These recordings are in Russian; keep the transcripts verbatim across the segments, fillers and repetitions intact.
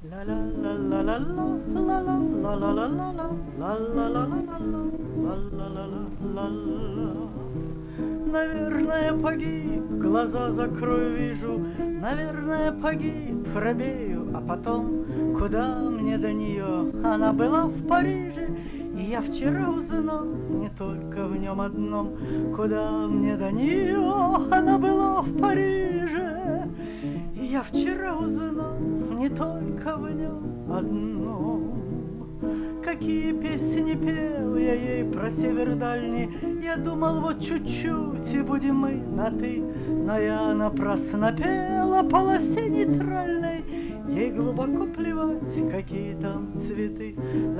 La la la la la la la la la la la la la la la la la la la. Наверное, погиб, глаза закрою, вижу, наверное, погиб, робею, а потом, куда мне до нее? Она была в Париже, и я вчера узнал, не только в нем одном, куда мне до нее? Она была в Париже, и я вчера узнал, не только в нем одном. Какие песни пел я ей про север дальний, я думал, вот чуть-чуть, и будем мы на «ты», но я напрасно пела полосе нейтральной, ей глубоко плевать, какие там цветы.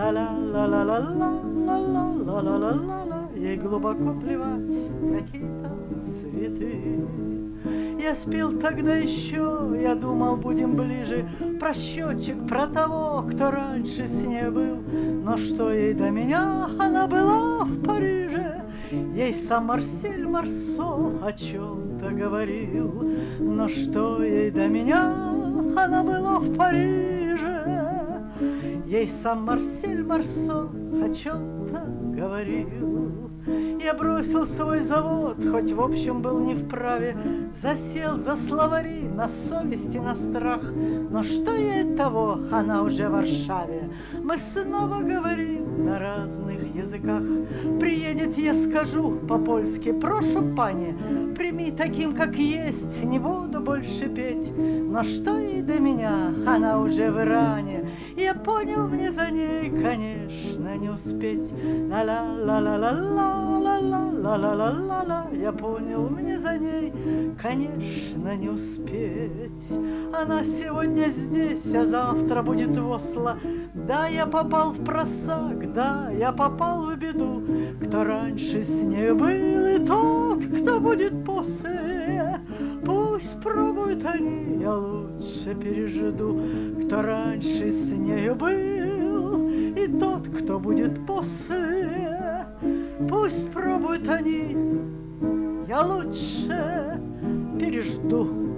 Ла-ла-ла-ла-ла-ла-ла-ла-ла-ла-ла-ла, ей глубоко плевать, какие там цветы. Я спел тогда еще, я думал, будем ближе, про счетчик, про того, кто раньше с ней был. Но что ей до меня, она была в Париже, ей сам Марсель Марсо о чем-то говорил. Но что ей до меня, она была в Париже, ей сам Марсель Марсо о чем-то говорил. Я бросил свой завод, хоть в общем был не вправе, засел за словари на совести, на страх. Но что ей того, она уже в Варшаве. Мы снова говорим на разных языках. Приедет, я скажу по-польски: прошу, пани, прими таким, как есть, не буду больше петь. Но что ей до меня, она уже в Иране. Я понял, мне за ней, конечно, не успеть. Ла-ла-ла-ла-ла-ла. Ла-ла-ла-ла-ла-ла, я понял, мне за ней, конечно, не успеть. Она сегодня здесь, а завтра будет в Осло. Да, я попал в просак, да, я попал в беду. Кто раньше с нею был, и тот, кто будет после, пусть пробуют они, я лучше пережду. Кто раньше с нею был, и тот, кто будет после, пусть пробуют они, я лучше пережду.